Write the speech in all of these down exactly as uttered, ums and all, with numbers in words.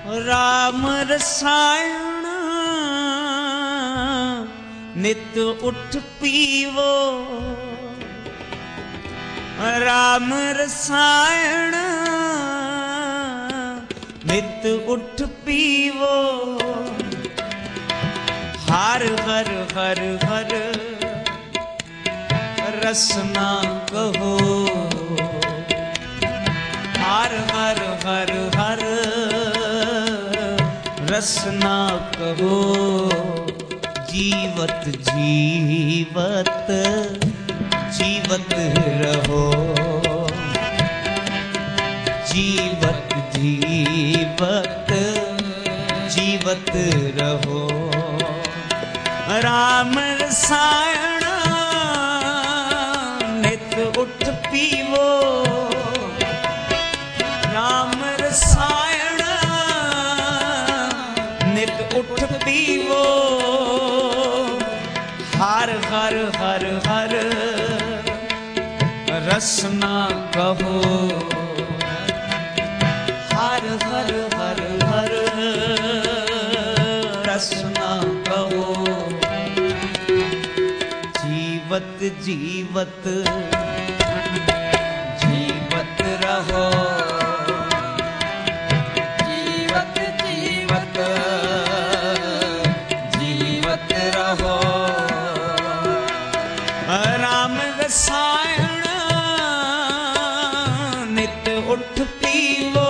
राम रसायन नित उठ पीवो, राम रसायन नित उठ पीवो। हर हर हर हर रसना कहो, हर हर हर हर रसना कहो। जीवत जीवत जीवत रहो, जीवत जीवत जीवत रहो। राम रसायन नित उठ पीवो, राम रसायन नित उठ पीवो। हर हर हर हर रसना कहो, हर हर हर हर रसना कहो। जीवत जीवत जीवत रहो, जीवत जीवत जीवत रहो। राम रसायन नित उठ पीवो,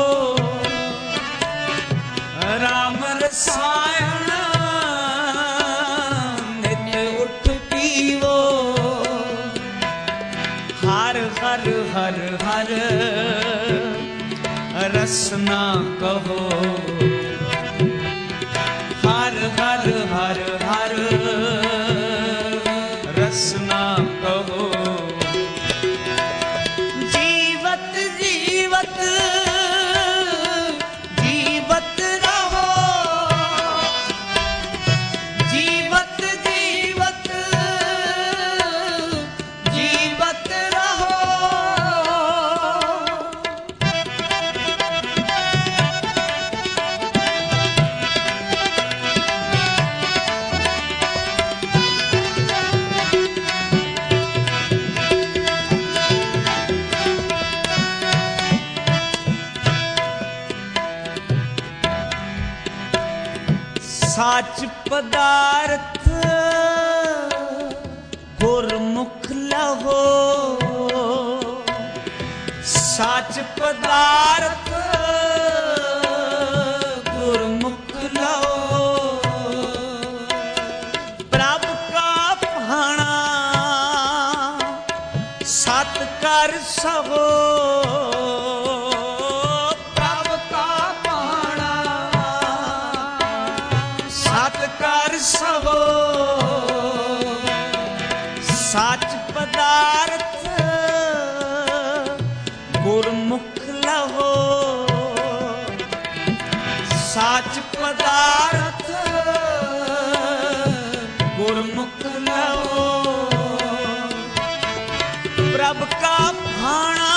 राम रसायन नित उठ पीवो। हर हर हर हर रसना कहो, हर हर हर हर रसना कहो। जीवत जीवत जीवत रहो, जीवत जीवत जीवत रहो। साच पदार्थ गुरमुख लहो, साच पदार्थ गुरमुख लहो। प्रभु का भाना सत कर सहो, कर सहो। साच पदार्थ गुरमुख लहो, साच पदार्थ गुरमुख लहो। प्रभ का भाना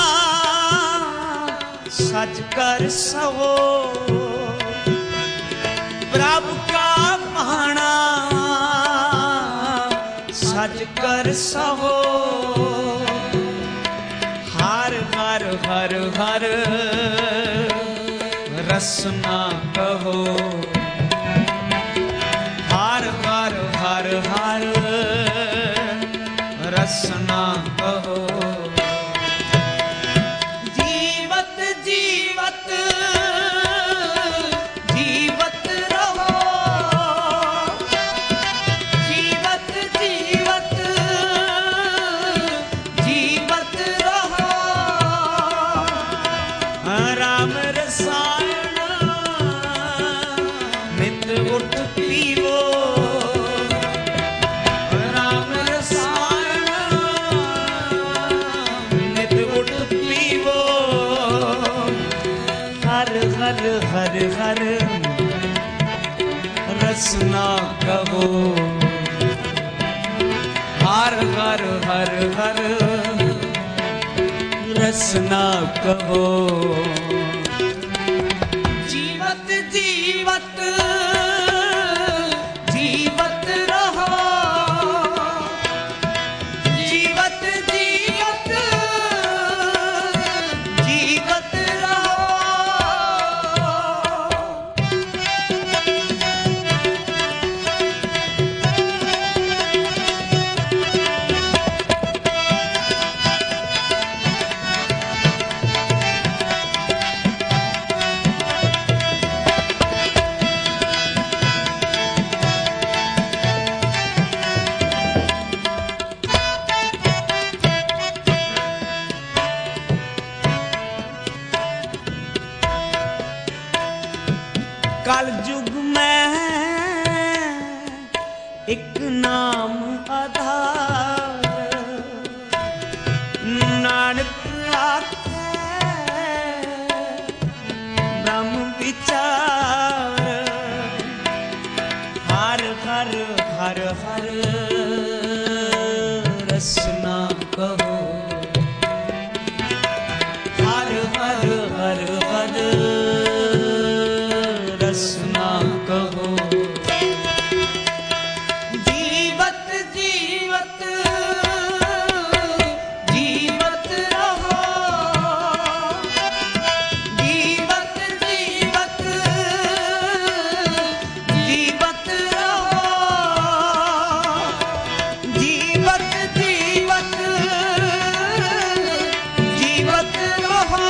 सच कर सहो, प्रभु का भाना सच कर सहो। हर हर हर हर रसना कहो, हर हर हर हर रसना कहो। जीवत जीवत जीवत रहो, जीवत जीवत जीवत रहो। राम रसायन नित उठ पीवो, राम रसायन नित उठ पीवो। हर हर हर हर रसना कहो, हर हर हर हर रसना कहो। जीवत कल युग में एक नाम आधार, नानक आखे ब्रह्म विचार। हर हर हर हर रसना कहो, हर हर हर हर रसना कहो। जीवत जीवत जीवत रहो, जीवत जीवत जीवत रहो, जीवत जीवत जीवत रहो,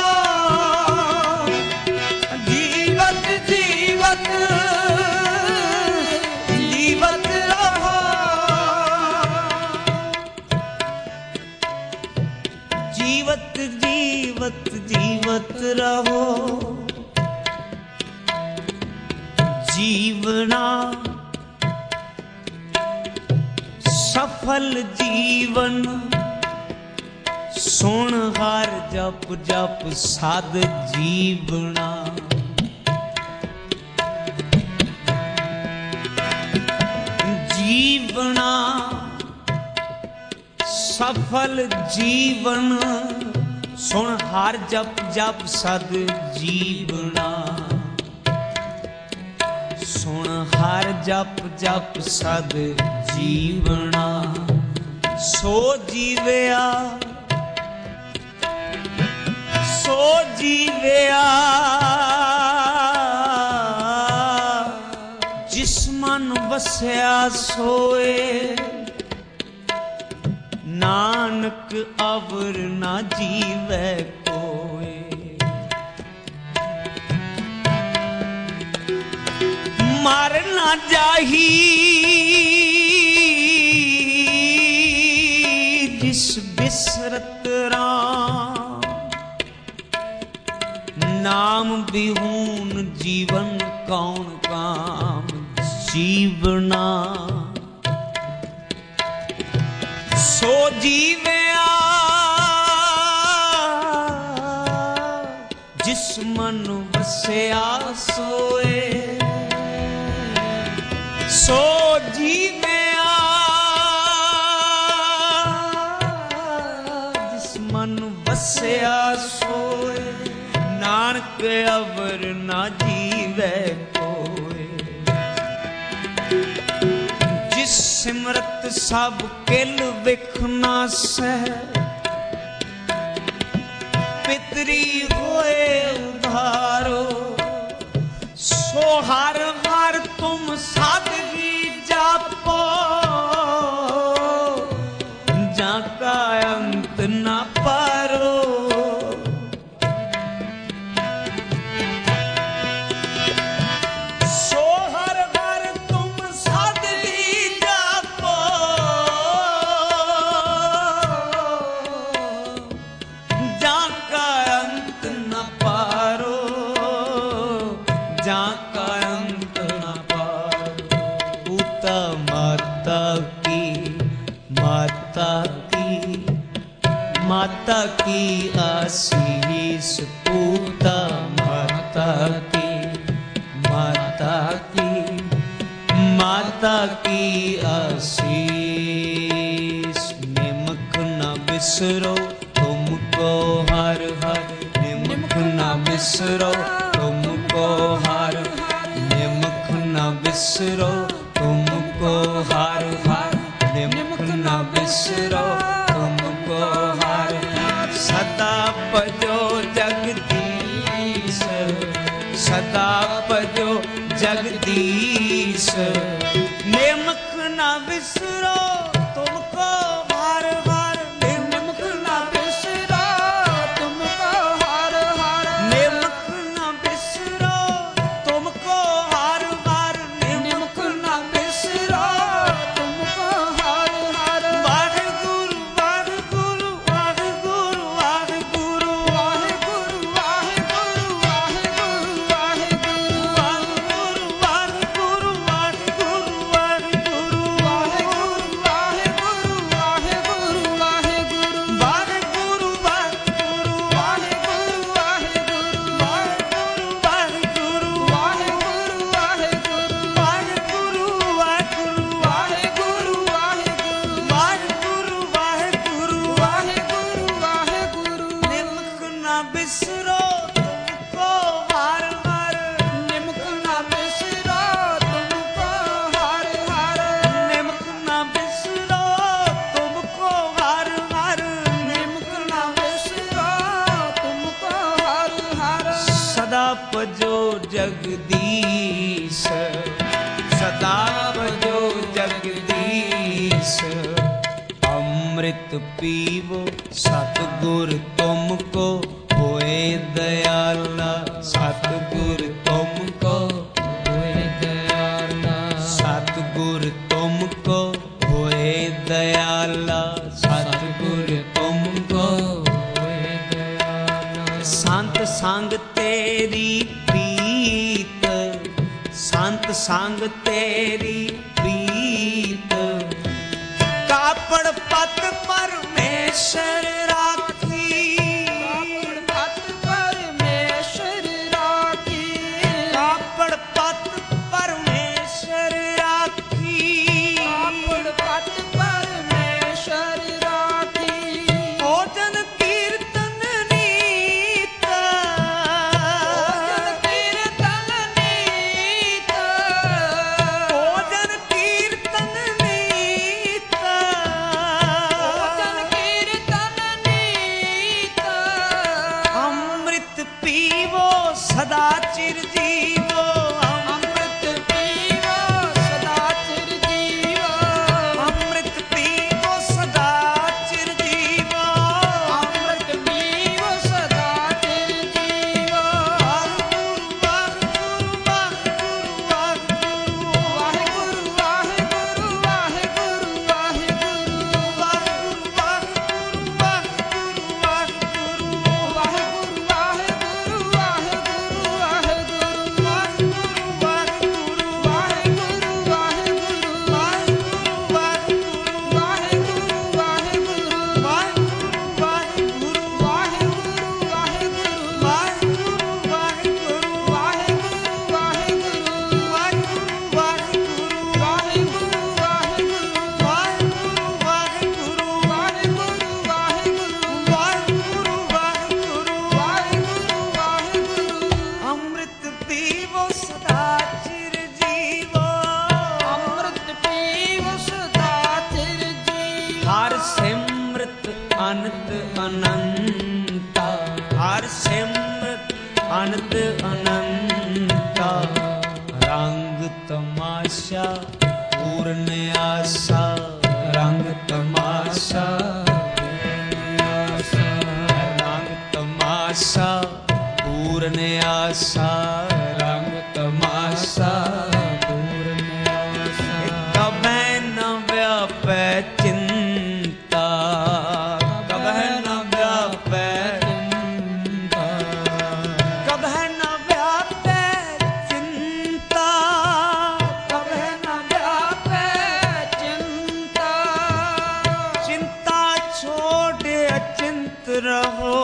जीवत जीवत जीवत रहो। जीवत जीवत जीवत रहो, जीवना सफल जीवन। सुन हर जप जप साध जीवना, जीवना सफल जीवन। सुन हर जप जप सद जीवना, सुन हर जप जप सद जीवना। सो जीवया सो जीवया जिस मन वसया सोए, नानक अवर ना जीवै कोय। मर ना जाही जिस बिसरत राम, नाम बिहून जीवन कौन काम जीवना। सो जीवया जिस मन वसया सोए, सो जीवया जिस मन वसया सोए, नानक अवर ना जीवै कोय। जिस सिमरत सब किल विख नासै, पितरी होए उधारो। सो हर हर तुम सादगी जापो, जाका अंत ना पारो। सो हर हर तुम सादगी जापो, जाका अंत न पारो, जाका अंत न पारो। पूता माता की माता की माता की आशीष, पूता माता की माता की माता की आशीष। निमक न बिसरो तुमको हर हर, निमक न बिसरो तुमको हर, निमक न बिसरो तुमको हर हर, निमक न बिसरो तुमको हर। सदा भजो जगदीश, सदा भजो जगदीश। निमक न बिसरो तुमको हर हर, निमक न बिसरो तुमको हर हर, निमक न बिसरो तुमको हर हर, निमक न बिसरो तुमको हर हर। वाहिगुरु वाहिगुरु वाहिगुरु वाहिगुरु वाहिगुरु वाहिगुरु वाहिगुरु वाहिगुरु वाहिगुरु ਭਜੋ ਜਗਦੀਸ਼, ਸਦਾ ਭਜੋ ਜਗਦੀਸ਼। ਅੰਮ੍ਰਿਤ ਪੀਵੋ ਸਤਿਗੁਰ ਤੁਮਕੋ ਹੋਏ ਦਇਆਲਾ, ਸਤਿਗੁਰ ਤੁਮਕੋ ਹੋਏ ਦਇਆਲਾ, ਸਤਿਗੁਰ ਤੁਮਕੋ ਹੋਏ ਦਇਆਲਾ, ਸਤਿਗੁਰ ਤੁਮਕੋ ਹੋਏ ਦਇਆਲਾ। ਸੰਤ ਸੰਗ ਤੇਰੀ ਪ੍ਰੀਤ, ਸੰਤ ਸੰਗ ਤੇਰੀ ਪ੍ਰੀਤ। ਕਾਪੜ ਪਤ ਪਰਮੇਸ਼ਰ ਰਾਖੀ, ਕਾਪੜ ਪਤ ਪਰਮੇਸ਼ਰ ਰਾਖੀ, ਕਾਪੜ ਪਤ ਪਰਮੇਸ਼ਰ ਰਾਖੀ, ਕਾਪੜ ਪਤ ਪਰਮੇਸ਼ਰ ਰਾਖੀ। ਭੋਜਨ ਕੀਰਤਨ ਨੀਤ, ਭੋਜਨ ਕੀਰਤਨ ਨੀਤ, ਭੋਜਨ ਕੀਰਤਨ ਨੀਤ, ਭੋਜਨ ਕੀਰਤਨ ਨੀਤ। ਅੰਮ੍ਰਿਤ ਪੀਵੋ ਸਦਾ ਚਿਰ ਜੀਵੋ, ਅੰਮ੍ਰਿਤ ਪੀਵੋ ਸਦਾ ਚਿਰ ਜੀਵੋ, ਅੰਮ੍ਰਿਤ ਪੀਵੋ ਸਦਾ ਚਿਰ ਜੀਵੋ, ਅੰਮ੍ਰਿਤ ਪੀਵੋ ਸਦਾ ਚਿਰ ਜੀਵੋ। ਵਾਹਿਗੁਰੂ ਵਾਹਿਗੁਰੂ ਵਾਹਿਗੁਰੂ ਵਾਹਿਗੁਰੂ, ਵਾਹਿਗੁਰੂ ਵਾਹਿਗੁਰੂ ਵਾਹਿਗੁਰੂ, ਵਾਹਿਗੁਰੂ ਵਾਹਿਗੁਰੂ ਵਾਹਿਗੁਰੂ, ਵਾਹਿਗੁਰੂ ਵਾਹਿਗੁਰੂ ਵਾਹਿਗੁਰੂ, ਵਾਹਿਗੁਰੂ ਵਾਹਿਗੁਰੂ ਵਾਹਿਗੁਰੂ, ਵਾਹਿਗੁਰੂ ਵਾਹਿਗੁਰੂ ਵਾਹਿਗੁਰੂ, ਵਾਹਿਗੁਰੂ ਵਾਹਿਗੁਰੂ ਵਾਹਿਗੁਰੂ, ਵਾਹਿਗੁਰੂ ਵਾਹਿਗੁਰੂ ਵਾਹਿਗੁਰੂ, ਵਾਹਿਗੁਰੂ ਵਾਹਿਗੁਰੂ ਵਾਹਿਗੁਰੂ, ਵਾਹਿਗੁਰੂ ਵਾਹਿਗੁਰੂ ਵਾਹਿਗੁਰੂ, ਵਾਹਿਗੁਰੂ ਵਾਹਿਗੁਰੂ ਵਾਹਿਗੁਰੂ, ਵਾਹਿਗੁਰੂ ਵਾਹਿਗੁਰੂ ਵਾਹਿਗੁਰੂ, ਵਾਹਿਗੁਰੂ ਵਾਹਿਗੁਰੂ ਵਾਹਿਗੁਰੂ, ਵਾਹਿਗੁਰੂ ਵਾਹਿਗੁਰੂ ਵਾਹਿਗੁਰੂ। ਅੰਮ੍ਰਿਤ ਪੀਵੋ ਸਦਾ ਚਿਰ ਜੀਵੋ, ਅੰਮ੍ਰਿਤ ਪੀਵੋ ਸਦਾ ਚਿਰ ਜੀਵੋ। ਹਰ ਸਿਮਰਤ ਅਨੰਤ ਅਨੰਤਾ, ਹਰ ਸਿਮਰਤ ਅਨੰਤ ਅਨੰਤਾ। ਰੰਗ ਤਮਾਸ਼ਾ ਪੂਰਨ ਆਸਾ, ਰੰਗ ਤਮਾਸ਼ਾ ਪੂਰਨ ਆਸਾ, ਰੰਗ ਤਮਾਸ਼ਾ ਪੂਰਨ ਆਸਾ, ਰੰਗ ਤਮਾਸ਼ਾ ਪੂਰਨ ਆਸਾ। ਕਬੈ ਨ ਵਿਆਪੈ ਚਿੰਤਾ, ਕਬੈ ਨ ਵਿਆਪੈ ਚਿੰਤਾ, ਕਬੈ ਨ ਵਿਆਪੈ ਚਿੰਤਾ, ਕਬੈ ਨ ਵਿਆਪੈ ਚਿੰਤਾ। ਚਿੰਤਾ ਛੋੜ ਅਚਿੰਤ ਰਹੋ,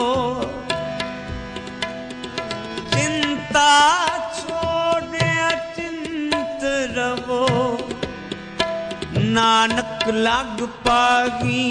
ਚਿੰਤਾ ਛੋੜ ਅਚਿੰਤ ਰਹੋ। ਨਾਨਕ ਲਗ ਪਾਗੀ,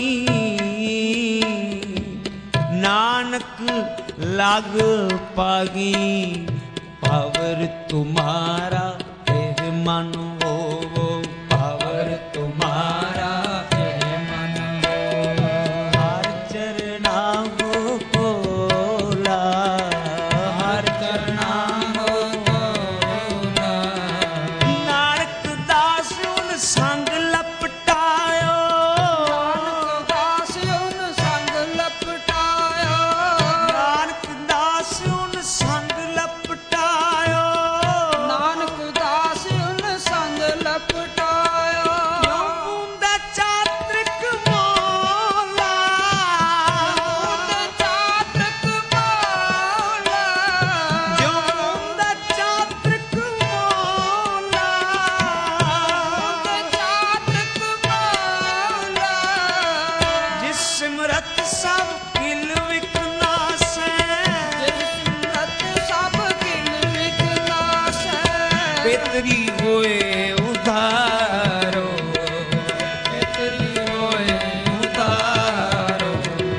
ਨਾਨਕ ਲਗ ਪਾਗੀ। ਪਾਵਰ ਤੁਮਾਰਾ ਇਹ ਮਨ ਹੋਵੋ, ਪਾਵਰ ਤੁਮਾਰਾ ਇਹ ਮਨ ਹੋਵੋ। ਹਰ ਚਰਨਾ ਹੋ ਭੋਲਾ, ਹਰ ਚਰਨਾ ਹੋ ਭੋਲਾ। ਨਾਨਕ ਦਾਸ ਉਨ ਸੰਗ ਲਪਟਾਇਓ, ਨਾਨਕ ਦਾਸ ਉਨ ਸੰਗ ਲਪਟਾਇਓ, ਨਾਨਕ ਦਾਸ ਉਨ ਸੰਗ ਲਪਟਾਇਓ, ਨਾਨਕ ਦਾਸ ਉਨ ਸੰਗ ਲਪਟਾਇਓ। ਜੋ ਬੂੰਦਾ ਚਾਤ੍ਰਿਕ ਮੋਲਾ, ਬੂੰਦਾ ਚਾਤ੍ਰਿਕ ਮੋਲਾ, ਜੋ ਬੂੰਦਾ ਚਾਤ੍ਰਿਕ ਮੋਲਾ, ਬੂੰਦਾ ਚਾਤ੍ਰਿਕ ਮੋਲਾ। ਜਿਸ ਸਿਮਰਤ ਸਭ ਕਿਲ ਵਿਕਨਾਸੈ, ਜਿਸ ਸਿਮਰਤ ਸਭ ਕਿਲ ਵਿਕਨਾਸੈ। ਬੇਤਰੀ ਹੋਏ ਉਧਾਰੋ, ਬੇਤਰੀ ਹੋਏ ਉਧਾਰੋ।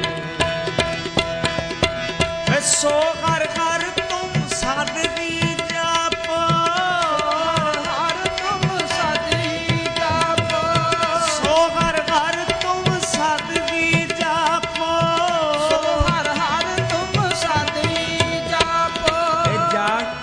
ਸੋ ਹਰ ਹਰ ਤੁਮ ਸਾਧਵੀ ਜਾਪੋ, ਹਰ ਤੁਮ ਸਾਧਵੀ ਜਾਪੋ। ਸੋ ਹਰ ਹਰ ਤੁਮ ਸਾਧਵੀ ਜਾਪੋ, ਸੋ ਹਰ ਹਰ ਤੁਮ ਸਾਧਵੀ ਜਾਪੋ। ਜਾ